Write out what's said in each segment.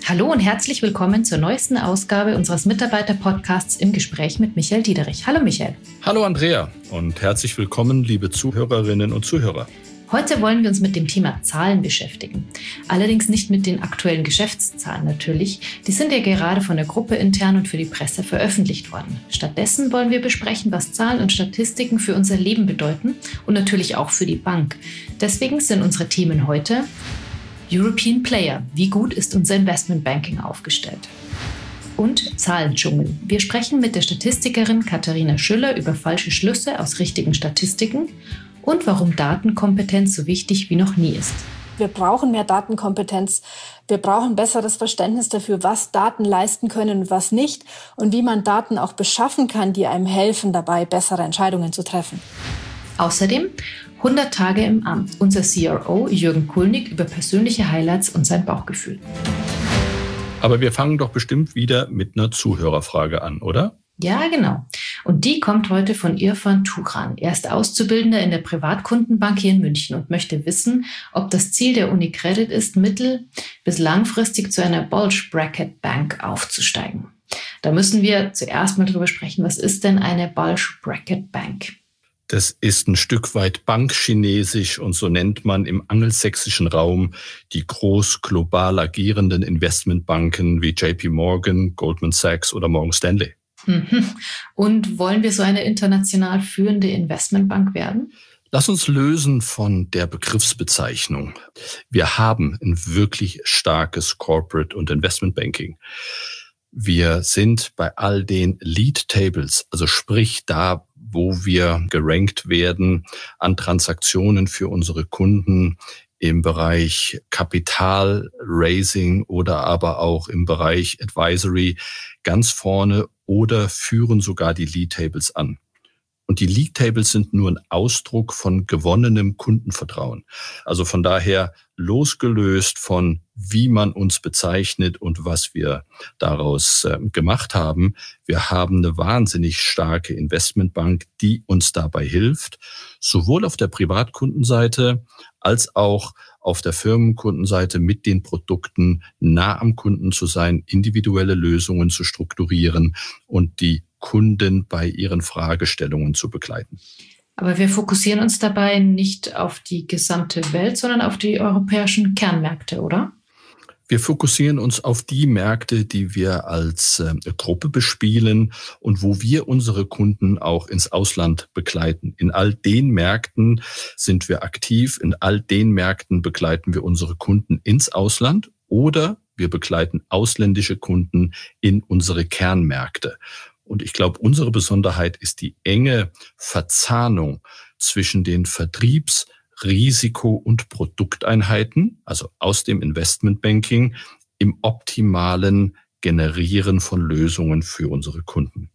Hallo und herzlich willkommen zur neuesten Ausgabe unseres Mitarbeiter-Podcasts im Gespräch mit Michael Diederich. Hallo Michael. Hallo Andrea und herzlich willkommen, liebe Zuhörerinnen und Zuhörer. Heute wollen wir uns mit dem Thema Zahlen beschäftigen. Allerdings nicht mit den aktuellen Geschäftszahlen natürlich. Die sind ja gerade von der Gruppe intern und für die Presse veröffentlicht worden. Stattdessen wollen wir besprechen, was Zahlen und Statistiken für unser Leben bedeuten und natürlich auch für die Bank. Deswegen sind unsere Themen heute: European Player. Wie gut ist unser Investmentbanking aufgestellt? Und Zahlendschungel. Wir sprechen mit der Statistikerin Katharina Schüller über falsche Schlüsse aus richtigen Statistiken und warum Datenkompetenz so wichtig wie noch nie ist. Wir brauchen mehr Datenkompetenz. Wir brauchen besseres Verständnis dafür, was Daten leisten können und was nicht und wie man Daten auch beschaffen kann, die einem helfen, dabei bessere Entscheidungen zu treffen. Außerdem 100 Tage im Amt. Unser CRO Jürgen Kulnig über persönliche Highlights und sein Bauchgefühl. Aber wir fangen doch bestimmt wieder mit einer Zuhörerfrage an, oder? Ja, genau. Und die kommt heute von Irfan Turan. Er ist Auszubildender in der Privatkundenbank hier in München und möchte wissen, ob das Ziel der UniCredit ist, mittel- bis langfristig zu einer Bulge Bracket Bank aufzusteigen. Da müssen wir zuerst mal drüber sprechen, was ist denn eine Bulge Bracket Bank? Das ist ein Stück weit Bankchinesisch und so nennt man im angelsächsischen Raum die groß global agierenden Investmentbanken wie JP Morgan, Goldman Sachs oder Morgan Stanley. Und wollen wir so eine international führende Investmentbank werden? Lass uns lösen von der Begriffsbezeichnung. Wir haben ein wirklich starkes Corporate- und Investmentbanking. Wir sind bei all den Lead Tables, also sprich da, wo wir gerankt werden an Transaktionen für unsere Kunden im Bereich Kapital Raising oder aber auch im Bereich Advisory ganz vorne oder führen sogar die Lead Tables an. Und die League Tables sind nur ein Ausdruck von gewonnenem Kundenvertrauen. Also von daher losgelöst von, wie man uns bezeichnet und was wir daraus gemacht haben. Wir haben eine wahnsinnig starke Investmentbank, die uns dabei hilft, sowohl auf der Privatkundenseite als auch auf der Firmenkundenseite mit den Produkten nah am Kunden zu sein, individuelle Lösungen zu strukturieren und die Kunden bei ihren Fragestellungen zu begleiten. Aber wir fokussieren uns dabei nicht auf die gesamte Welt, sondern auf die europäischen Kernmärkte, oder? Wir fokussieren uns auf die Märkte, die wir als Gruppe bespielen und wo wir unsere Kunden auch ins Ausland begleiten. In all den Märkten sind wir aktiv, in all den Märkten begleiten wir unsere Kunden ins Ausland oder wir begleiten ausländische Kunden in unsere Kernmärkte. Und ich glaube, unsere Besonderheit ist die enge Verzahnung zwischen den Vertriebs-, Risiko- und Produkteinheiten, also aus dem Investmentbanking, im optimalen Generieren von Lösungen für unsere Kunden.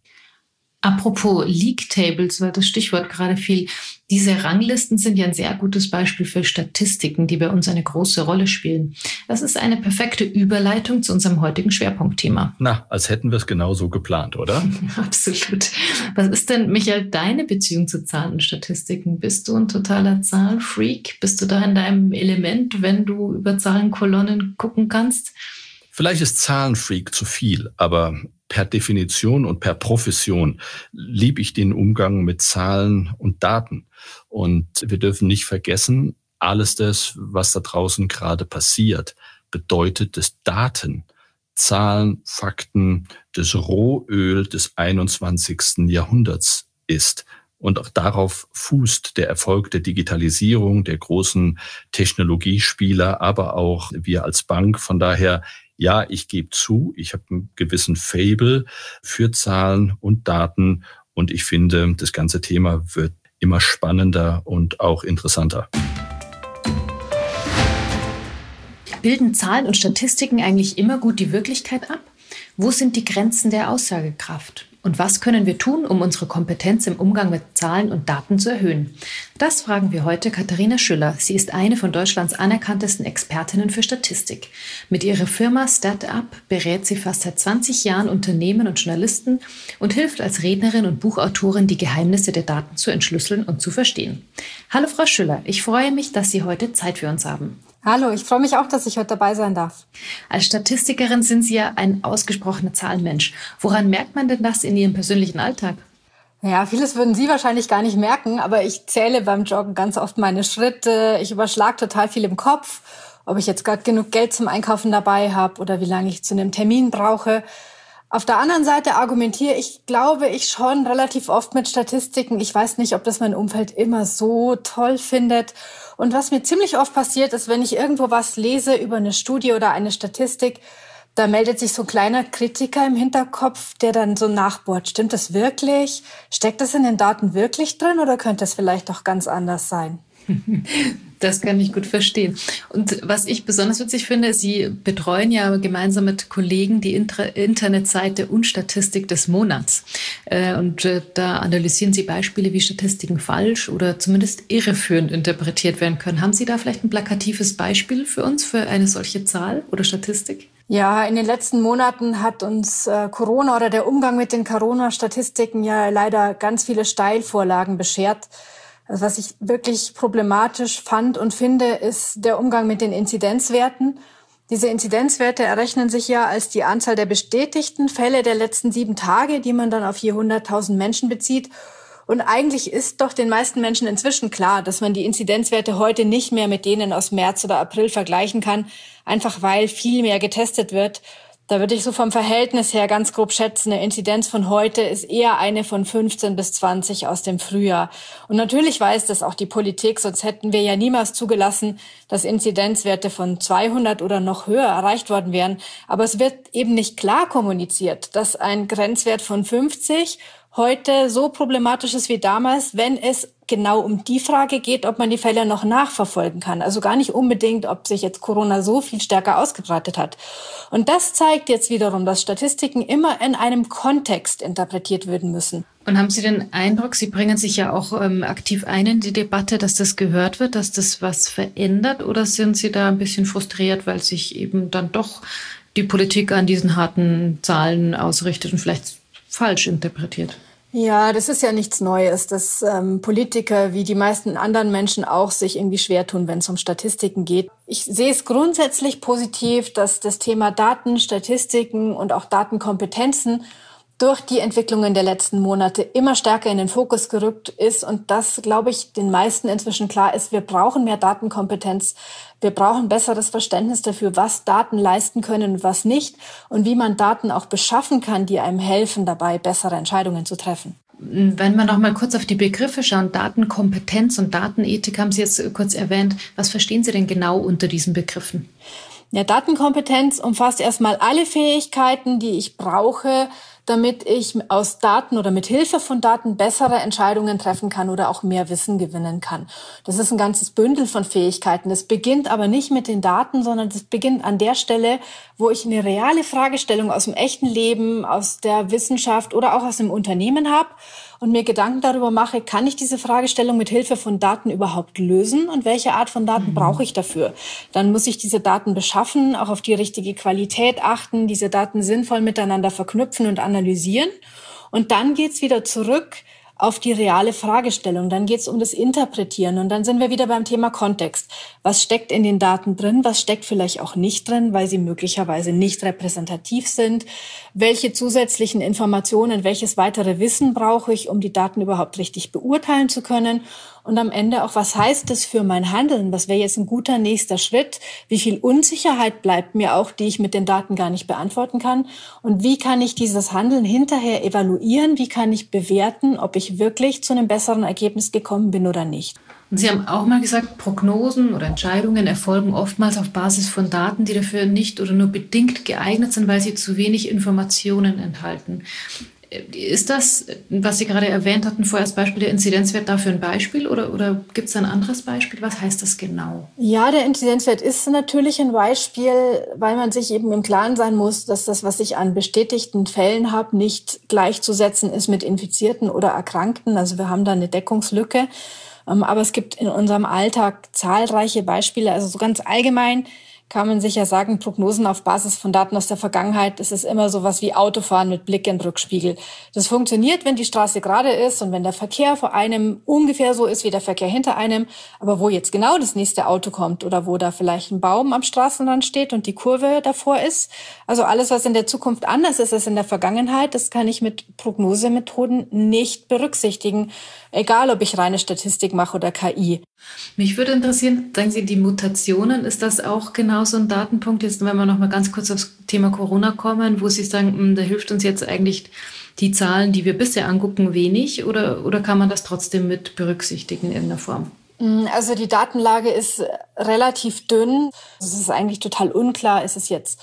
Apropos League Tables, weil das Stichwort gerade fiel. Diese Ranglisten sind ja ein sehr gutes Beispiel für Statistiken, die bei uns eine große Rolle spielen. Das ist eine perfekte Überleitung zu unserem heutigen Schwerpunktthema. Na, als hätten wir es genauso geplant, oder? Absolut. Was ist denn, Michael, deine Beziehung zu Zahlen und Statistiken? Bist du ein totaler Zahlenfreak? Bist du da in deinem Element, wenn du über Zahlenkolonnen gucken kannst? Vielleicht ist Zahlenfreak zu viel, aber per Definition und per Profession liebe ich den Umgang mit Zahlen und Daten. Und wir dürfen nicht vergessen, alles das, was da draußen gerade passiert, bedeutet, dass Daten, Zahlen, Fakten, das Rohöl des 21. Jahrhunderts ist. Und auch darauf fußt der Erfolg der Digitalisierung, der großen Technologiespieler, aber auch wir als Bank. Von daher, ja, ich gebe zu, ich habe einen gewissen Faible für Zahlen und Daten und ich finde, das ganze Thema wird immer spannender und auch interessanter. Bilden Zahlen und Statistiken eigentlich immer gut die Wirklichkeit ab? Wo sind die Grenzen der Aussagekraft? Und was können wir tun, um unsere Kompetenz im Umgang mit Zahlen und Daten zu erhöhen? Das fragen wir heute Katharina Schüller. Sie ist eine von Deutschlands anerkanntesten Expertinnen für Statistik. Mit ihrer Firma StatUp berät sie fast seit 20 Jahren Unternehmen und Journalisten und hilft als Rednerin und Buchautorin, die Geheimnisse der Daten zu entschlüsseln und zu verstehen. Hallo Frau Schüller, ich freue mich, dass Sie heute Zeit für uns haben. Hallo, ich freue mich auch, dass ich heute dabei sein darf. Als Statistikerin sind Sie ja ein ausgesprochener Zahlenmensch. Woran merkt man denn das in Ihrem persönlichen Alltag? Ja, vieles würden Sie wahrscheinlich gar nicht merken, aber ich zähle beim Joggen ganz oft meine Schritte. Ich überschlage total viel im Kopf, ob ich jetzt gerade genug Geld zum Einkaufen dabei habe oder wie lange ich zu einem Termin brauche. Auf der anderen Seite argumentiere ich, glaube ich, schon relativ oft mit Statistiken. Ich weiß nicht, ob das mein Umfeld immer so toll findet. Und was mir ziemlich oft passiert, ist, wenn ich irgendwo was lese über eine Studie oder eine Statistik, da meldet sich so ein kleiner Kritiker im Hinterkopf, der dann so nachbohrt. Stimmt das wirklich? Steckt das in den Daten wirklich drin oder könnte es vielleicht auch ganz anders sein? Das kann ich gut verstehen. Und was ich besonders witzig finde, Sie betreuen ja gemeinsam mit Kollegen die Internetseite Unstatistik des Monats. Da analysieren Sie Beispiele, wie Statistiken falsch oder zumindest irreführend interpretiert werden können. Haben Sie da vielleicht ein plakatives Beispiel für uns, für eine solche Zahl oder Statistik? Ja, in den letzten Monaten hat uns Corona oder der Umgang mit den Corona-Statistiken ja leider ganz viele Steilvorlagen beschert. Also was ich wirklich problematisch fand und finde, ist der Umgang mit den Inzidenzwerten. Diese Inzidenzwerte errechnen sich ja als die Anzahl der bestätigten Fälle der letzten 7 Tage, die man dann auf je 100.000 Menschen bezieht. Und eigentlich ist doch den meisten Menschen inzwischen klar, dass man die Inzidenzwerte heute nicht mehr mit denen aus März oder April vergleichen kann, einfach weil viel mehr getestet wird. Da würde ich so vom Verhältnis her ganz grob schätzen, eine Inzidenz von heute ist eher eine von 15 bis 20 aus dem Frühjahr. Und natürlich weiß das auch die Politik, sonst hätten wir ja niemals zugelassen, dass Inzidenzwerte von 200 oder noch höher erreicht worden wären. Aber es wird eben nicht klar kommuniziert, dass ein Grenzwert von 50 heute so problematisch ist wie damals, wenn es genau um die Frage geht, ob man die Fälle noch nachverfolgen kann. Also gar nicht unbedingt, ob sich jetzt Corona so viel stärker ausgebreitet hat. Und das zeigt jetzt wiederum, dass Statistiken immer in einem Kontext interpretiert werden müssen. Und haben Sie den Eindruck, Sie bringen sich ja auch aktiv ein in die Debatte, dass das gehört wird, dass das was verändert? Oder sind Sie da ein bisschen frustriert, weil sich eben dann doch die Politik an diesen harten Zahlen ausrichtet und vielleicht falsch interpretiert? Ja, das ist ja nichts Neues, dass Politiker wie die meisten anderen Menschen auch sich irgendwie schwer tun, wenn es um Statistiken geht. Ich sehe es grundsätzlich positiv, dass das Thema Daten, Statistiken und auch Datenkompetenzen durch die Entwicklungen der letzten Monate immer stärker in den Fokus gerückt ist und das, glaube ich, den meisten inzwischen klar ist, wir brauchen mehr Datenkompetenz, wir brauchen besseres Verständnis dafür, was Daten leisten können und was nicht und wie man Daten auch beschaffen kann, die einem helfen, dabei bessere Entscheidungen zu treffen. Wenn wir noch mal kurz auf die Begriffe schauen, Datenkompetenz und Datenethik haben Sie jetzt kurz erwähnt. Was verstehen Sie denn genau unter diesen Begriffen? Ja, Datenkompetenz umfasst erstmal alle Fähigkeiten, die ich brauche, damit ich aus Daten oder mit Hilfe von Daten bessere Entscheidungen treffen kann oder auch mehr Wissen gewinnen kann. Das ist ein ganzes Bündel von Fähigkeiten. Das beginnt aber nicht mit den Daten, sondern das beginnt an der Stelle, wo ich eine reale Fragestellung aus dem echten Leben, aus der Wissenschaft oder auch aus dem Unternehmen habe und mir Gedanken darüber mache, kann ich diese Fragestellung mit Hilfe von Daten überhaupt lösen und welche Art von Daten brauche ich dafür? Dann muss ich diese Daten beschaffen, auch auf die richtige Qualität achten, diese Daten sinnvoll miteinander verknüpfen und analysieren. Und dann geht's wieder zurück auf die reale Fragestellung. Dann geht's um das Interpretieren und dann sind wir wieder beim Thema Kontext. Was steckt in den Daten drin? Was steckt vielleicht auch nicht drin, weil sie möglicherweise nicht repräsentativ sind? Welche zusätzlichen Informationen, welches weitere Wissen brauche ich, um die Daten überhaupt richtig beurteilen zu können? Und am Ende auch, was heißt das für mein Handeln? Was wäre jetzt ein guter nächster Schritt? Wie viel Unsicherheit bleibt mir auch, die ich mit den Daten gar nicht beantworten kann? Und wie kann ich dieses Handeln hinterher evaluieren? Wie kann ich bewerten, ob ich wirklich zu einem besseren Ergebnis gekommen bin oder nicht? Und Sie haben auch mal gesagt, Prognosen oder Entscheidungen erfolgen oftmals auf Basis von Daten, die dafür nicht oder nur bedingt geeignet sind, weil sie zu wenig Informationen enthalten. Ist das, was Sie gerade erwähnt hatten, vorher als Beispiel, der Inzidenzwert dafür ein Beispiel oder gibt es ein anderes Beispiel? Was heißt das genau? Ja, der Inzidenzwert ist natürlich ein Beispiel, weil man sich eben im Klaren sein muss, dass das, was ich an bestätigten Fällen habe, nicht gleichzusetzen ist mit Infizierten oder Erkrankten. Also wir haben da eine Deckungslücke. Aber es gibt in unserem Alltag zahlreiche Beispiele. Also so ganz allgemein kann man sicher sagen, Prognosen auf Basis von Daten aus der Vergangenheit, das ist immer sowas wie Autofahren mit Blick in den Rückspiegel. Das funktioniert, wenn die Straße gerade ist und wenn der Verkehr vor einem ungefähr so ist wie der Verkehr hinter einem. Aber wo jetzt genau das nächste Auto kommt oder wo da vielleicht ein Baum am Straßenrand steht und die Kurve davor ist, also alles, was in der Zukunft anders ist als in der Vergangenheit, das kann ich mit Prognosemethoden nicht berücksichtigen, egal ob ich reine Statistik mache oder KI. Mich würde interessieren, sagen Sie, die Mutationen, ist das auch genau so ein Datenpunkt, jetzt wenn wir noch mal ganz kurz aufs Thema Corona kommen, wo Sie sagen, da hilft uns jetzt eigentlich die Zahlen, die wir bisher angucken, wenig, oder kann man das trotzdem mit berücksichtigen in irgendeiner Form? Also die Datenlage ist relativ dünn. Es ist eigentlich total unklar, ist es jetzt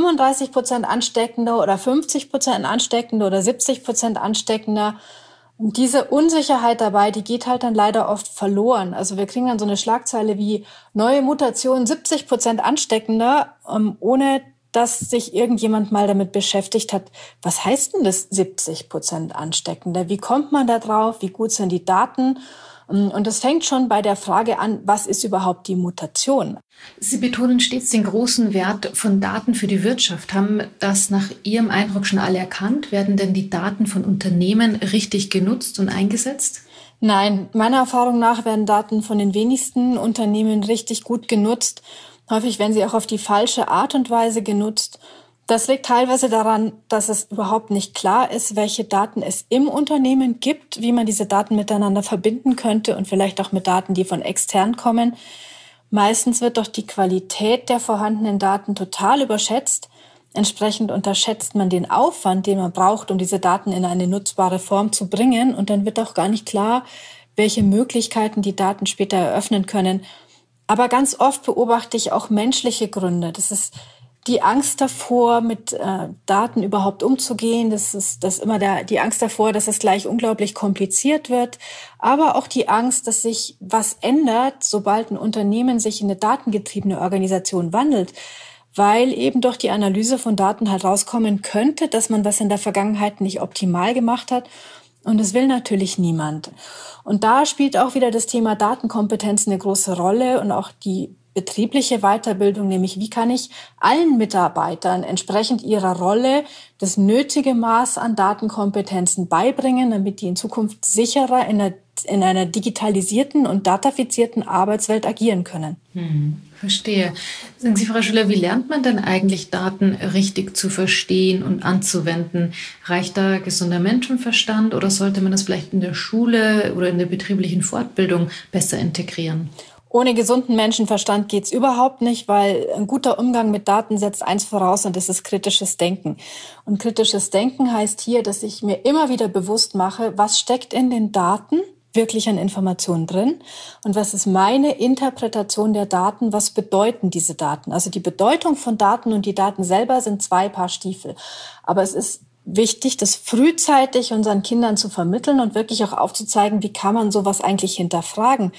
35% ansteckender oder 50% ansteckender oder 70% ansteckender. Und diese Unsicherheit dabei, die geht halt dann leider oft verloren. Also wir kriegen dann so eine Schlagzeile wie neue Mutation 70% ansteckender, ohne dass sich irgendjemand mal damit beschäftigt hat, was heißt denn das 70% ansteckender? Wie kommt man da drauf? Wie gut sind die Daten? Und das fängt schon bei der Frage an, was ist überhaupt die Mutation? Sie betonen stets den großen Wert von Daten für die Wirtschaft. Haben das nach Ihrem Eindruck schon alle erkannt? Werden denn die Daten von Unternehmen richtig genutzt und eingesetzt? Nein, meiner Erfahrung nach werden Daten von den wenigsten Unternehmen richtig gut genutzt. Häufig werden sie auch auf die falsche Art und Weise genutzt. Das liegt teilweise daran, dass es überhaupt nicht klar ist, welche Daten es im Unternehmen gibt, wie man diese Daten miteinander verbinden könnte und vielleicht auch mit Daten, die von extern kommen. Meistens wird doch die Qualität der vorhandenen Daten total überschätzt. Entsprechend unterschätzt man den Aufwand, den man braucht, um diese Daten in eine nutzbare Form zu bringen. Und dann wird auch gar nicht klar, welche Möglichkeiten die Daten später eröffnen können. Aber ganz oft beobachte ich auch menschliche Gründe. Das ist die Angst davor, mit Daten überhaupt umzugehen. Das ist immer die Angst davor, dass es gleich unglaublich kompliziert wird. Aber auch die Angst, dass sich was ändert, sobald ein Unternehmen sich in eine datengetriebene Organisation wandelt. Weil eben durch die Analyse von Daten halt rauskommen könnte, dass man was in der Vergangenheit nicht optimal gemacht hat. Und das will natürlich niemand. Und da spielt auch wieder das Thema Datenkompetenz eine große Rolle und auch die betriebliche Weiterbildung, nämlich wie kann ich allen Mitarbeitern entsprechend ihrer Rolle das nötige Maß an Datenkompetenzen beibringen, damit die in Zukunft sicherer in einer digitalisierten und datafizierten Arbeitswelt agieren können. Verstehe. Sagen Sie, Frau Schüller, wie lernt man denn eigentlich Daten richtig zu verstehen und anzuwenden? Reicht da gesunder Menschenverstand oder sollte man das vielleicht in der Schule oder in der betrieblichen Fortbildung besser integrieren? Ohne gesunden Menschenverstand geht's überhaupt nicht, weil ein guter Umgang mit Daten setzt eins voraus und das ist kritisches Denken. Und kritisches Denken heißt hier, dass ich mir immer wieder bewusst mache, was steckt in den Daten wirklich an Informationen drin und was ist meine Interpretation der Daten, was bedeuten diese Daten. Also die Bedeutung von Daten und die Daten selber sind zwei Paar Stiefel. Aber es ist wichtig, das frühzeitig unseren Kindern zu vermitteln und wirklich auch aufzuzeigen, wie kann man sowas eigentlich hinterfragen,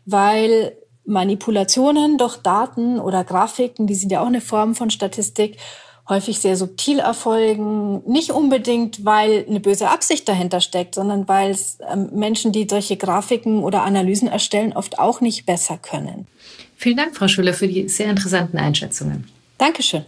weil Manipulationen durch Daten oder Grafiken, die sind ja auch eine Form von Statistik, häufig sehr subtil erfolgen. Nicht unbedingt, weil eine böse Absicht dahinter steckt, sondern weil es Menschen, die solche Grafiken oder Analysen erstellen, oft auch nicht besser können. Vielen Dank, Frau Schüller, für die sehr interessanten Einschätzungen. Dankeschön.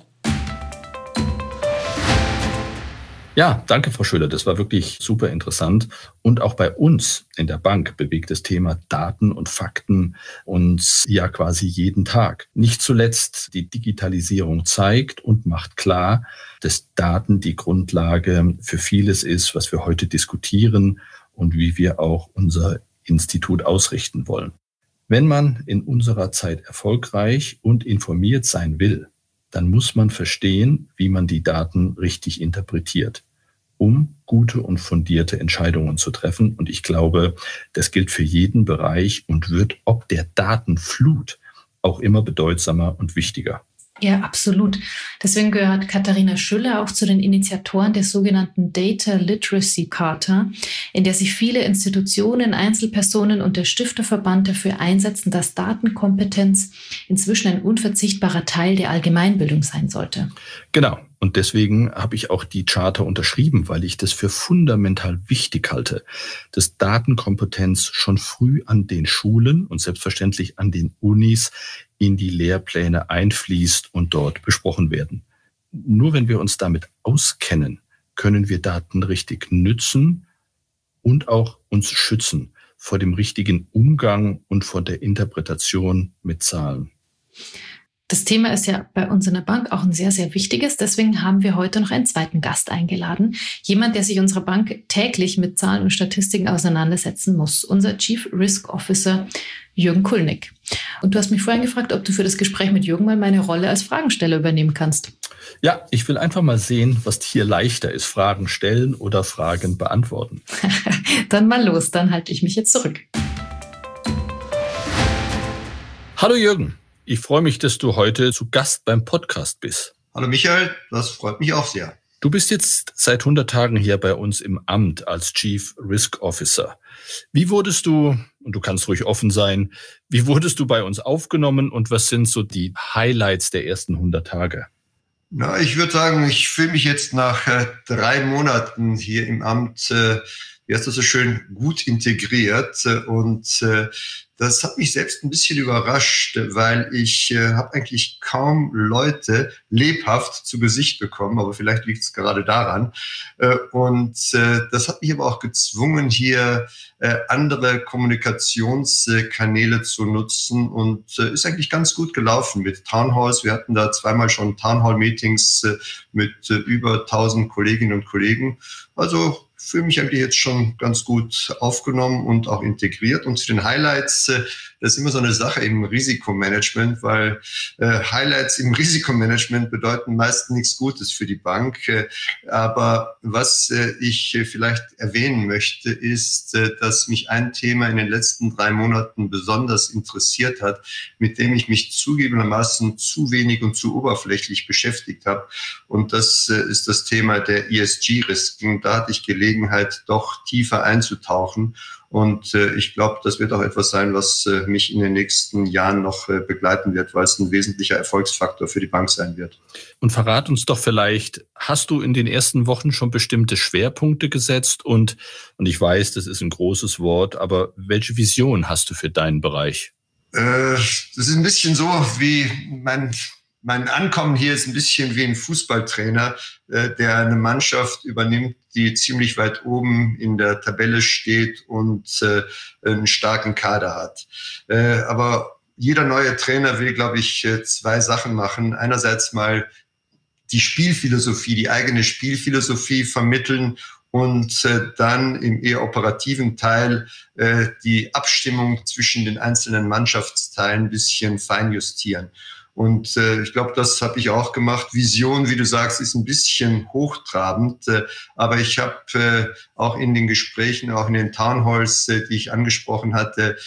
Ja, danke, Frau Schüller. Das war wirklich super interessant. Und auch bei uns in der Bank bewegt das Thema Daten und Fakten uns ja quasi jeden Tag. Nicht zuletzt die Digitalisierung zeigt und macht klar, dass Daten die Grundlage für vieles ist, was wir heute diskutieren und wie wir auch unser Institut ausrichten wollen. Wenn man in unserer Zeit erfolgreich und informiert sein will, dann muss man verstehen, wie man die Daten richtig interpretiert, um gute und fundierte Entscheidungen zu treffen. Und ich glaube, das gilt für jeden Bereich und wird ob der Datenflut auch immer bedeutsamer und wichtiger. Ja, absolut. Deswegen gehört Katharina Schüller auch zu den Initiatoren der sogenannten Data Literacy Charta, in der sich viele Institutionen, Einzelpersonen und der Stifterverband dafür einsetzen, dass Datenkompetenz inzwischen ein unverzichtbarer Teil der Allgemeinbildung sein sollte. Genau. Und deswegen habe ich auch die Charta unterschrieben, weil ich das für fundamental wichtig halte, dass Datenkompetenz schon früh an den Schulen und selbstverständlich an den Unis in die Lehrpläne einfließt und dort besprochen werden. Nur wenn wir uns damit auskennen, können wir Daten richtig nützen und auch uns schützen vor dem richtigen Umgang und vor der Interpretation mit Zahlen. Das Thema ist ja bei uns in der Bank auch ein sehr, sehr wichtiges. Deswegen haben wir heute noch einen zweiten Gast eingeladen. Jemand, der sich unserer Bank täglich mit Zahlen und Statistiken auseinandersetzen muss. Unser Chief Risk Officer Jürgen Kulnig. Und du hast mich vorhin gefragt, ob du für das Gespräch mit Jürgen mal meine Rolle als Fragensteller übernehmen kannst. Ja, ich will einfach mal sehen, was hier leichter ist. Fragen stellen oder Fragen beantworten. Dann mal los, dann halte ich mich jetzt zurück. Hallo Jürgen. Ich freue mich, dass du heute zu Gast beim Podcast bist. Hallo Michael, das freut mich auch sehr. Du bist jetzt seit 100 Tagen hier bei uns im Amt als Chief Risk Officer. Wie wurdest du, und du kannst ruhig offen sein, wie wurdest du bei uns aufgenommen und was sind so die Highlights der ersten 100 Tage? Na, ich würde sagen, ich fühle mich jetzt nach 3 Monaten hier im Amt, wie heißt das so schön, gut integriert und das hat mich selbst ein bisschen überrascht, weil ich habe eigentlich kaum Leute lebhaft zu Gesicht bekommen, aber vielleicht liegt es gerade daran. Und das hat mich aber auch gezwungen, hier andere Kommunikationskanäle zu nutzen und ist eigentlich ganz gut gelaufen mit Townhalls. Wir hatten da zweimal schon Townhall-Meetings mit über 1000 Kolleginnen und Kollegen. Also fühle mich eigentlich jetzt schon ganz gut aufgenommen und auch integriert. Und zu den Highlights, das ist immer so eine Sache im Risikomanagement, weil Highlights im Risikomanagement bedeuten meist nichts Gutes für die Bank. Aber was ich vielleicht erwähnen möchte, ist, dass mich ein Thema in den letzten 3 Monaten besonders interessiert hat, mit dem ich mich zugegebenermaßen zu wenig und zu oberflächlich beschäftigt habe. Und das ist das Thema der ESG-Risiken. Da hatte ich Gelegenheit, doch tiefer einzutauchen. Und ich glaube, das wird auch etwas sein, was mich in den nächsten Jahren noch begleiten wird, weil es ein wesentlicher Erfolgsfaktor für die Bank sein wird. Und verrat uns doch vielleicht, hast du in den ersten Wochen schon bestimmte Schwerpunkte gesetzt? Und ich weiß, das ist ein großes Wort, aber welche Vision hast du für deinen Bereich? Das ist ein bisschen so wie mein Ankommen hier ist ein bisschen wie ein Fußballtrainer, der eine Mannschaft übernimmt, die ziemlich weit oben in der Tabelle steht und einen starken Kader hat. Aber jeder neue Trainer will, glaube ich, 2 Sachen machen. Einerseits mal die Spielphilosophie, die eigene Spielphilosophie vermitteln und dann im eher operativen Teil die Abstimmung zwischen den einzelnen Mannschaftsteilen ein bisschen feinjustieren. Und ich glaube, das habe ich auch gemacht. Vision, wie du sagst, ist ein bisschen hochtrabend. Aber ich habe auch in den Gesprächen, auch in den Townhalls, die ich angesprochen hatte,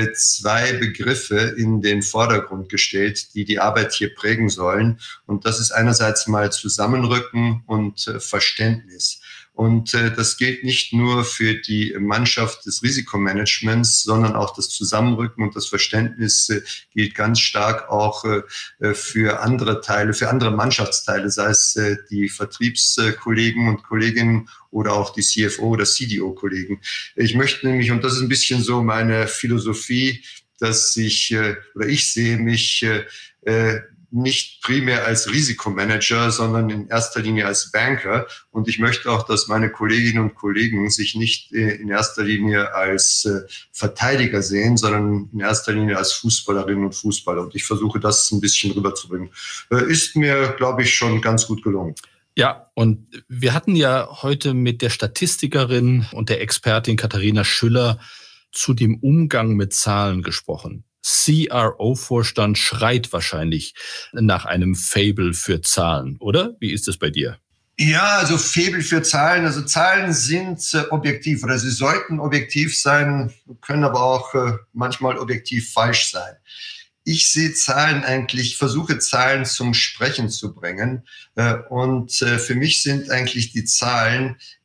2 Begriffe in den Vordergrund gestellt, die die Arbeit hier prägen sollen. Und das ist einerseits mal Zusammenrücken und Verständnis. Und das gilt nicht nur für die Mannschaft des Risikomanagements, sondern auch das Zusammenrücken und das Verständnis gilt ganz stark auch für andere Teile, für andere Mannschaftsteile, sei es die Vertriebskollegen und Kolleginnen oder auch die CFO oder CDO-Kollegen. Ich möchte nämlich, und das ist ein bisschen so meine Philosophie, dass ich sehe mich nicht primär als Risikomanager, sondern in erster Linie als Banker. Und ich möchte auch, dass meine Kolleginnen und Kollegen sich nicht in erster Linie als Verteidiger sehen, sondern in erster Linie als Fußballerinnen und Fußballer. Und ich versuche, das ein bisschen rüberzubringen. Ist mir, glaube ich, schon ganz gut gelungen. Ja, und wir hatten ja heute mit der Statistikerin und der Expertin Katharina Schüller zu dem Umgang mit Zahlen gesprochen. CRO-Vorstand schreit wahrscheinlich nach einem Faible für Zahlen, oder? Wie ist es bei dir? Ja, also Faible für Zahlen. Also Zahlen sind objektiv oder sie sollten objektiv sein, können aber auch manchmal objektiv falsch sein. Ich sehe Zahlen eigentlich, versuche Zahlen zum Sprechen zu bringen. Und für mich sind eigentlich die Zahlen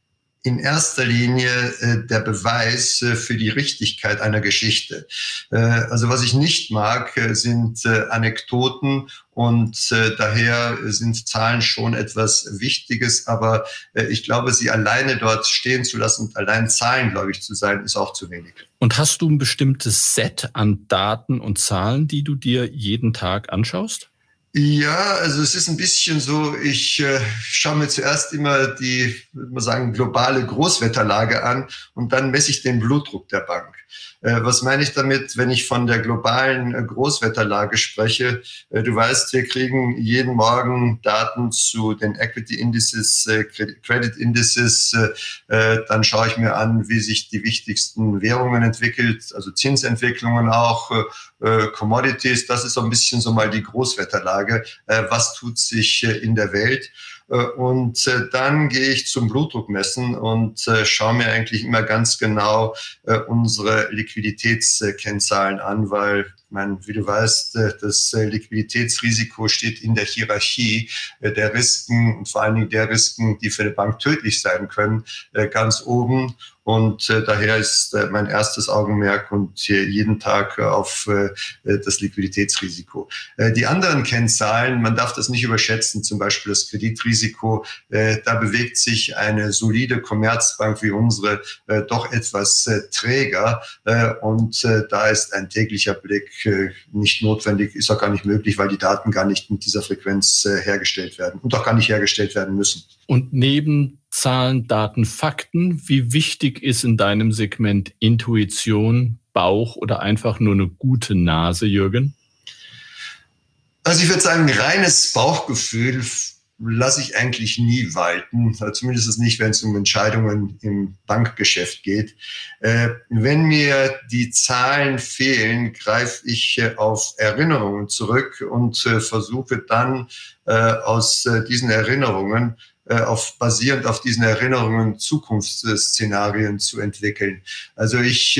in erster Linie der Beweis für die Richtigkeit einer Geschichte. Also was ich nicht mag, sind Anekdoten und daher sind Zahlen schon etwas Wichtiges, aber ich glaube, sie alleine dort stehen zu lassen und allein zahlengläubig zu sein, ist auch zu wenig. Und hast du ein bestimmtes Set an Daten und Zahlen, die du dir jeden Tag anschaust? Ja, also es ist ein bisschen so, ich schaue mir zuerst immer die, würde man sagen, globale Großwetterlage an und dann messe ich den Blutdruck der Bank. Was meine ich damit, wenn ich von der globalen Großwetterlage spreche? Du weißt, wir kriegen jeden Morgen Daten zu den Equity Indices, Credit Indices. Dann schaue ich mir an, wie sich die wichtigsten Währungen entwickelt, also Zinsentwicklungen auch, Commodities. Das ist so ein bisschen so mal die Großwetterlage. Was tut sich in der Welt? Und dann gehe ich zum Blutdruckmessen und schaue mir eigentlich immer ganz genau unsere Liquiditätskennzahlen an, weil, wie du weißt, das Liquiditätsrisiko steht in der Hierarchie der Risiken und vor allen Dingen der Risiken, die für eine Bank tödlich sein können, ganz oben. Und daher ist mein erstes Augenmerk und jeden Tag auf das Liquiditätsrisiko. Die anderen Kennzahlen, man darf das nicht überschätzen, zum Beispiel das Kreditrisiko. Da bewegt sich eine solide Commerzbank wie unsere doch etwas träger. Und da ist ein täglicher Blick nicht notwendig, ist auch gar nicht möglich, weil die Daten gar nicht mit dieser Frequenz hergestellt werden und auch gar nicht hergestellt werden müssen. Und neben Zahlen, Daten, Fakten, wie wichtig ist in deinem Segment Intuition, Bauch oder einfach nur eine gute Nase, Jürgen? Also ich würde sagen, reines Bauchgefühl lasse ich eigentlich nie walten, zumindest nicht, wenn es um Entscheidungen im Bankgeschäft geht. Wenn mir die Zahlen fehlen, greife ich auf Erinnerungen zurück und versuche dann aus diesen Erinnerungen basierend auf diesen Erinnerungen Zukunftsszenarien zu entwickeln. Also ich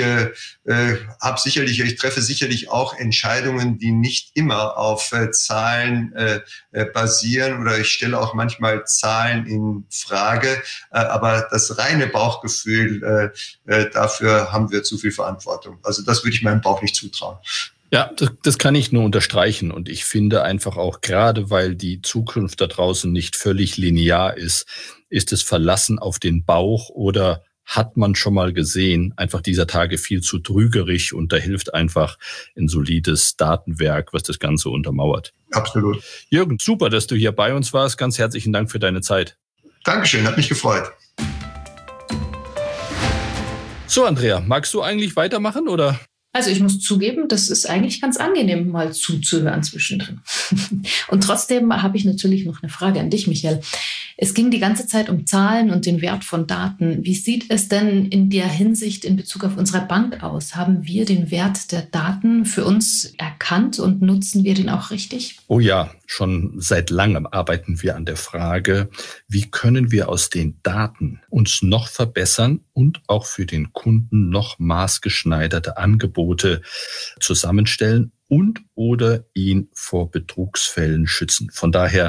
treffe sicherlich auch Entscheidungen, die nicht immer auf Zahlen basieren, oder ich stelle auch manchmal Zahlen in Frage, aber das reine Bauchgefühl, dafür haben wir zu viel Verantwortung. Also das würde ich meinem Bauch nicht zutrauen. Ja, das kann ich nur unterstreichen. Und ich finde einfach auch, gerade weil die Zukunft da draußen nicht völlig linear ist es Verlassen auf den Bauch oder hat man schon mal gesehen, einfach dieser Tage viel zu trügerisch, und da hilft einfach ein solides Datenwerk, was das Ganze untermauert. Absolut. Jürgen, super, dass du hier bei uns warst. Ganz herzlichen Dank für deine Zeit. Dankeschön, hat mich gefreut. So, Andrea, magst du eigentlich weitermachen, oder? Also ich muss zugeben, das ist eigentlich ganz angenehm, mal zuzuhören zwischendrin. Und trotzdem habe ich natürlich noch eine Frage an dich, Michael. Es ging die ganze Zeit um Zahlen und den Wert von Daten. Wie sieht es denn in der Hinsicht in Bezug auf unsere Bank aus? Haben wir den Wert der Daten für uns erkannt und nutzen wir den auch richtig? Oh ja, schon seit langem arbeiten wir an der Frage, wie können wir aus den Daten uns noch verbessern und auch für den Kunden noch maßgeschneiderte Angebote zusammenstellen und oder ihn vor Betrugsfällen schützen. Von daher,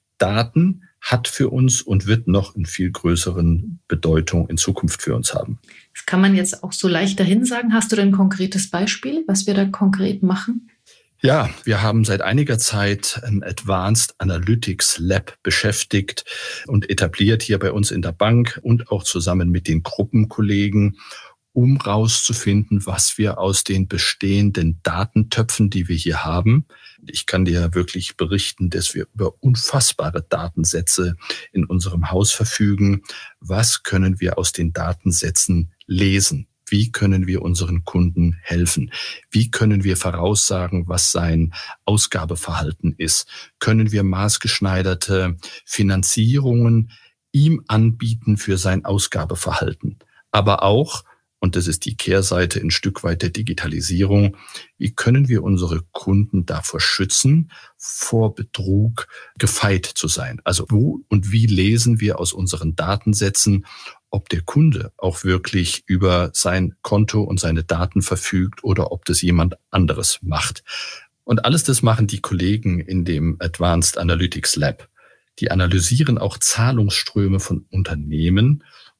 Daten hat für uns und wird noch in viel größeren Bedeutung in Zukunft für uns haben. Das kann man jetzt auch so leicht dahin sagen. Hast du denn ein konkretes Beispiel, was wir da konkret machen? Ja, wir haben seit einiger Zeit ein Advanced Analytics Lab beschäftigt und etabliert hier bei uns in der Bank und auch zusammen mit den Gruppenkollegen, um rauszufinden, was wir aus den bestehenden Datentöpfen, die wir hier haben. Ich kann dir wirklich berichten, dass wir über unfassbare Datensätze in unserem Haus verfügen. Was können wir aus den Datensätzen lesen? Wie können wir unseren Kunden helfen? Wie können wir voraussagen, was sein Ausgabeverhalten ist? Können wir maßgeschneiderte Finanzierungen ihm anbieten für sein Ausgabeverhalten? Aber auch, und das ist die Kehrseite ein Stück weit der Digitalisierung, wie können wir unsere Kunden davor schützen, vor Betrug gefeit zu sein? Also wo und wie lesen wir aus unseren Datensätzen, ob der Kunde auch wirklich über sein Konto und seine Daten verfügt oder ob das jemand anderes macht? Und alles das machen die Kollegen in dem Advanced Analytics Lab. Die analysieren auch Zahlungsströme von Unternehmen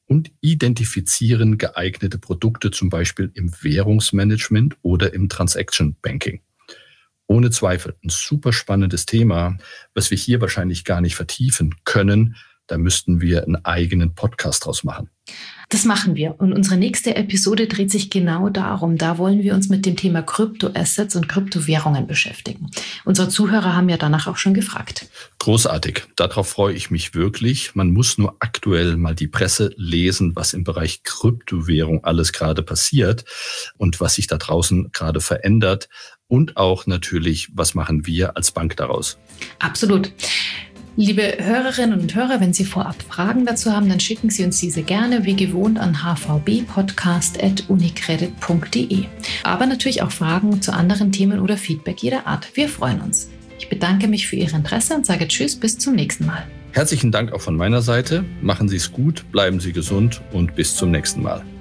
und identifizieren geeignete Produkte, zum Beispiel im Währungsmanagement oder im Transaction Banking. Ohne Zweifel ein super spannendes Thema, was wir hier wahrscheinlich gar nicht vertiefen können. Da müssten wir einen eigenen Podcast draus machen. Das machen wir. Und unsere nächste Episode dreht sich genau darum. Da wollen wir uns mit dem Thema Kryptoassets und Kryptowährungen beschäftigen. Unsere Zuhörer haben ja danach auch schon gefragt. Großartig. Darauf freue ich mich wirklich. Man muss nur aktuell mal die Presse lesen, was im Bereich Kryptowährung alles gerade passiert und was sich da draußen gerade verändert. Und auch natürlich, was machen wir als Bank daraus? Absolut. Liebe Hörerinnen und Hörer, wenn Sie vorab Fragen dazu haben, dann schicken Sie uns diese gerne wie gewohnt an hvbpodcast@unicredit.de. Aber natürlich auch Fragen zu anderen Themen oder Feedback jeder Art. Wir freuen uns. Ich bedanke mich für Ihr Interesse und sage Tschüss, bis zum nächsten Mal. Herzlichen Dank auch von meiner Seite. Machen Sie es gut, bleiben Sie gesund und bis zum nächsten Mal.